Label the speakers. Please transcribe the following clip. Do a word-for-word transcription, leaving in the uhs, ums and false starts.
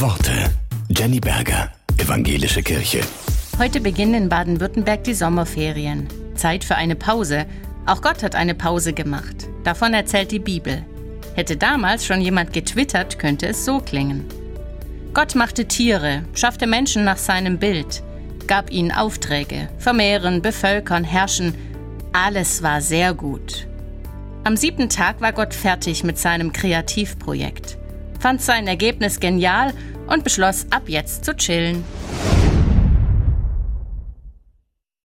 Speaker 1: Worte. Jenny Berger, Evangelische Kirche.
Speaker 2: Heute beginnen in Baden-Württemberg die Sommerferien. Zeit für eine Pause. Auch Gott hat eine Pause gemacht. Davon erzählt die Bibel. Hätte damals schon jemand getwittert, könnte es so klingen. Gott machte Tiere, schaffte Menschen nach seinem Bild, gab ihnen Aufträge, vermehren, bevölkern, herrschen. Alles war sehr gut. Am siebten Tag war Gott fertig mit seinem Kreativprojekt, fand sein Ergebnis genial und beschloss, ab jetzt zu chillen.